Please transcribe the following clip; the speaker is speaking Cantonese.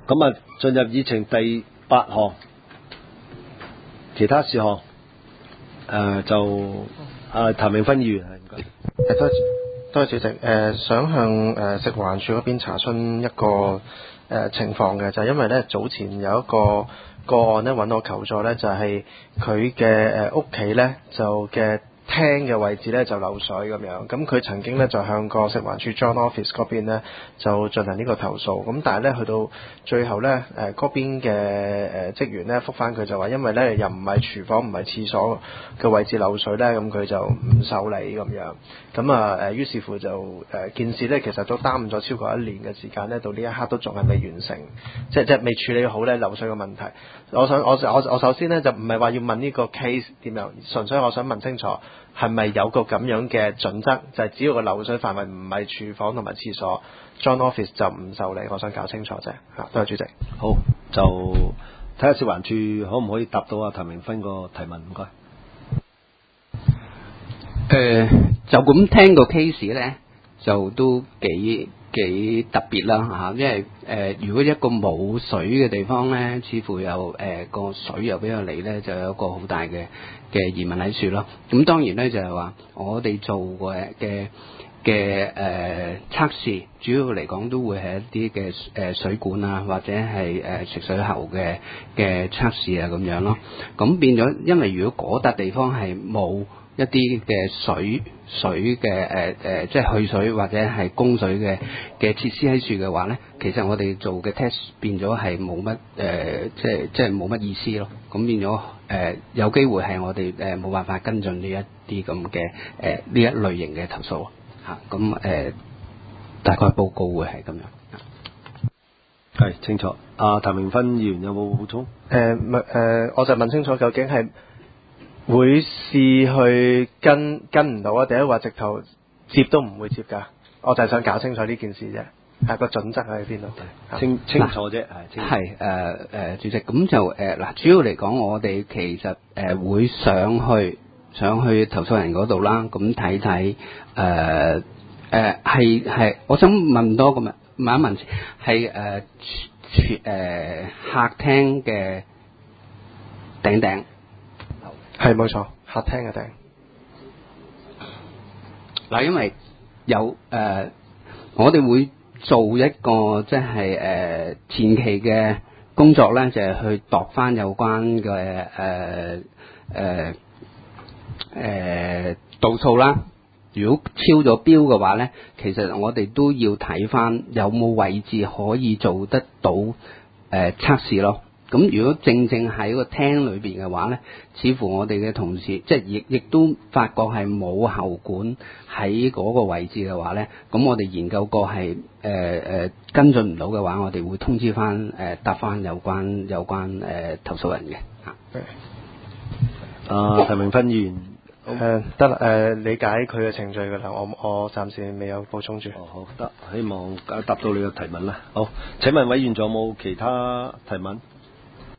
咁啊，進入議程第8項，其他事項，就譚永芬議員係唔該。 多謝主席。想向食環署嗰邊查詢一個情況嘅，就係因為咧早前有一個個案咧揾我求助咧，就係佢嘅屋企咧就嘅廳嘅位置咧就漏水咁樣，咁佢曾經咧就向個食環署 John Office 嗰邊咧就進行呢個投訴，咁但係咧去到最後咧嗰邊嘅職員咧覆返佢就話，因為咧又唔係廚房唔係廁所嘅位置漏水咧，咁佢就唔受理咁樣，咁於是乎就件事咧其實都耽誤咗超過1年嘅時間咧，到呢一刻都仲係未完成，即係未處理好咧漏水嘅問題。我首先咧就唔係話要問呢個 case 點樣，純粹我想問清楚係咪有個咁樣嘅準則，就係只要個漏水範圍唔係廚房同埋廁所 ，John Office 就唔受理。我想搞清楚啫。多謝主席。 好，就睇下食環署可唔可以答到阿譚永芬個提問，唔該。 就咁聽個 case 咧，就都幾特別啦嚇，因為如果一個冇水嘅地方咧，似乎有個水又比較嚟咧，就有一個好大嘅疑問喺處咯。咁當然咧就係話，我哋做過嘅測試，主要嚟講都會係一啲嘅水管啊，或者係食水喉嘅測試啊咁樣咯。咁變咗，因為如果嗰笪地方係冇一啲嘅水嘅即係去水或者係供水嘅設施喺處嘅話咧，其實我哋做嘅 test 變咗係冇乜即係冇乜意思咯。咁變咗有機會係我哋冇辦法跟進呢一啲咁嘅呢一類型嘅投訴嚇。咁大概報告會係咁樣。 係清楚。阿譚永芬議員有冇補充？ 我就問清楚究竟係會試去跟唔到啊，定係話直頭接都唔會接㗎？我就係想搞清楚呢件事啫。係個準則喺邊度？ 清楚啫，係主席，咁就主要嚟講，我哋其實會上去投訴人嗰度啦，咁睇睇係，我想問多個問一問，係客廳嘅頂。 係冇錯，客廳嘅頂。 嗱，因為有我哋會做一個即係前期嘅工作咧，就係去度翻有關嘅度數啦。如果超咗標嘅話咧，其實我哋都要睇翻有冇位置可以做得到測試咯。咁如果正喺個廳裏邊嘅話咧，似乎我哋嘅同事即係亦都發覺係冇喉管喺嗰個位置嘅話咧，咁我哋研究過係跟進唔到嘅話，我哋會通知翻答翻有關投訴人嘅嚇。 譚永芬議員得啦，理解佢嘅程序㗎啦，我暫時未有補充住。 好得，希望答到你嘅提問啦。好，請問委員仲有冇其他提問？